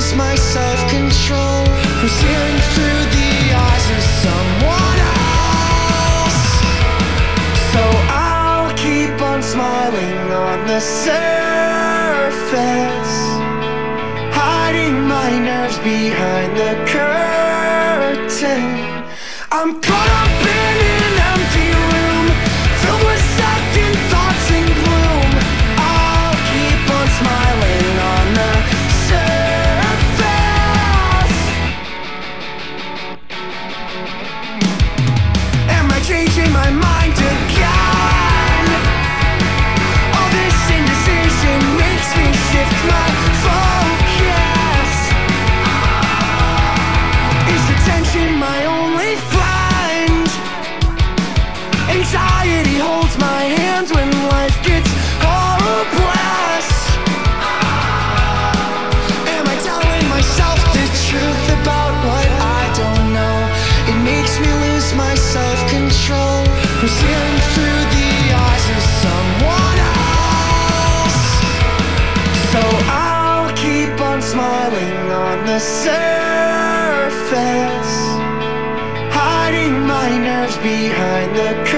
lose my self-control from staring through the eyes of someone else. So I'll keep on smiling on the surface, hiding my nerves behind the curtain. I'm caught up in an empty room filled with second thoughts and gloom. I'll keep on smiling on the surface. Am I changing my mind again? All this indecision makes me shift my focus. Is the tension my only friend? Anxiety holds my hands when life gets hopeless. Am I telling myself the truth about what I don't know? It makes me lose my self-control from staring through the eyes of someone else. So I'll keep on smiling on the surface, hiding my nerves behind the curtain.